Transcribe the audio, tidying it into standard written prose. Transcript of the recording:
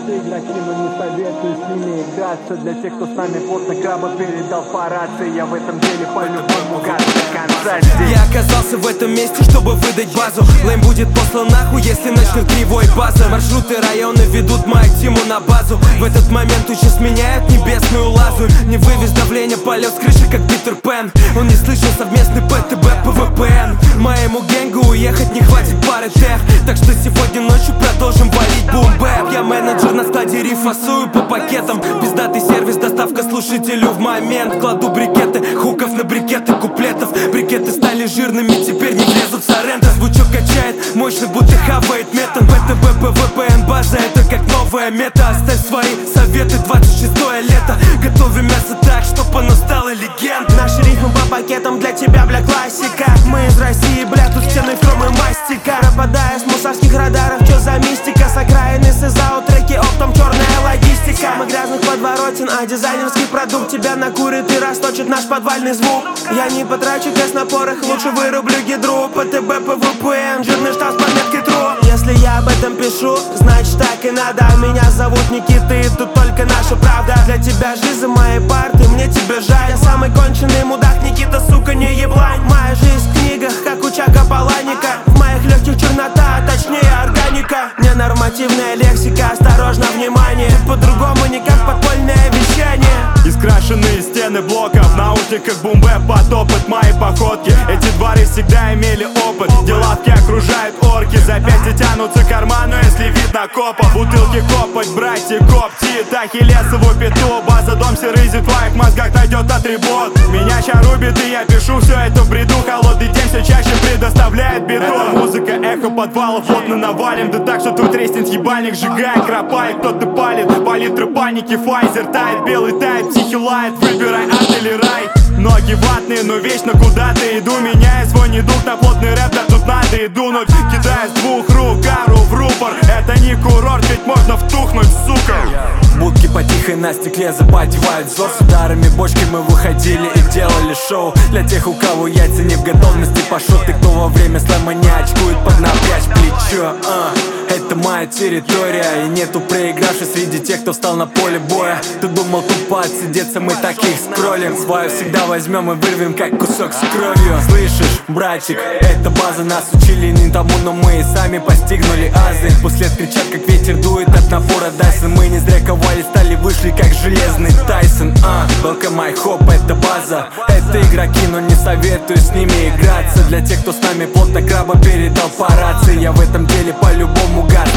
Это игроки, но не советую с ними играться. Для тех, кто с нами плотно краба передал по рации. Я в этом деле по-любому гад до конца здесь. Я оказался в этом месте, чтобы выдать базу. Лейм будет послан нахуй, если начнет кривой база. Маршруты района ведут мою тиму на базу. В этот момент тучи сменяют небесную лазурь. Не вывез давление, полет с крыши, как Питер Пен. Он не слышал совместный ПТБ ПВПН. Моему гэнгу уехать не хватит пары тех. Так что сегодня ночью продолжим валить бум-бэп. Я менеджер на складе, рифасую по пакетам. Пиздатый сервис, доставка слушателю в момент. Кладу брикеты, хуков на брикеты куплетов. Брикеты стали жирными, теперь не влезут с аренда. Звучок качает, мощно будто хавает метан. ПТБ, ПВПН, база, это как новая мета. Оставь свои советы, 26-е лето. Готовим мясо так, чтоб оно стало легендой. Наши рифмы по пакетам для тебя, бля, классика. Мы из России, бля, тут стены хромы мастика. Пропадая с мусорских радаров, чё за мистика? С окраины СЗАУ, треки оптом, черная логистика. Мы грязных подворотен, а дизайнерский продукт тебя накурит и расточит наш подвальный звук. Я не потрачу кэш на порох, лучше вырублю гидру. ПТБ, ПВПН, жирный штаб с пометкой тру. Если я об этом пишу, значит так и надо. Меня зовут Никита, и тут только наша правда. Для тебя жизнь за моей парты, мне тебя жаль. Я самый конченый мудак, Никита, сука, не еблань. Моя жизнь в книгах, как у Чака Паланика. В моих легких чернота, а точнее органика. Ненормативная лексика, осторожно, внимание. По-другому никак подпольное вещание. Искрашенные стены блоков, в наушниках бум-бэп потопят мои походки. Эти дворы всегда имели опыт, где лавки окружают орки. Запястья тянутся к карману, если видно копа. Бутылки копать, братья, коптит ахиллесову пяту. База, дом, серый в твоих мозгах найдет атрибут. Меня ща рубит, и я пишу все это в бреду. Холодный день все чаще предоставляет беду. Это музыка, эхо подвалов, плотно навалим. Да так, что тут треснет ебальник, сжигает, кропает. Кто-то палит, палитры паники, файзер тает, белый тает, психи лает. Выбирай ад или рай. Ноги ватные, но вечно куда-то иду. Меняя свой недуг на плотный рэп, да тут надо и дунуть. Кидая с двух рук гару в рупор. Это не курорт, ведь можно втухнуть, сука. Будки по тихой на стекле запотевают взор. С ударами бочки мы выходили и делали шоу. Для тех, у кого яйца не в готовности, пошоты, кто во время слэма не очкует, поднапрячь плечо. Это моя территория, и нету проигравших среди тех, кто встал на поле боя. Ты думал тупо отсидеться, мы таких скроллим. Свою всегда возьмем и вырвем, как кусок с кровью. Слышишь, братик, эта база, нас учили не тому, но мы и сами постигнули азы. Вслед кричат, как ветер дует от напора Дайсон. Мы не зря ковали стали, вышли как железный Тайсон. Welcome my hope, это база. Это игроки, но не советую с ними играться. Для тех, кто с нами плотно краба передал по рации. Я в этом деле по-любому гад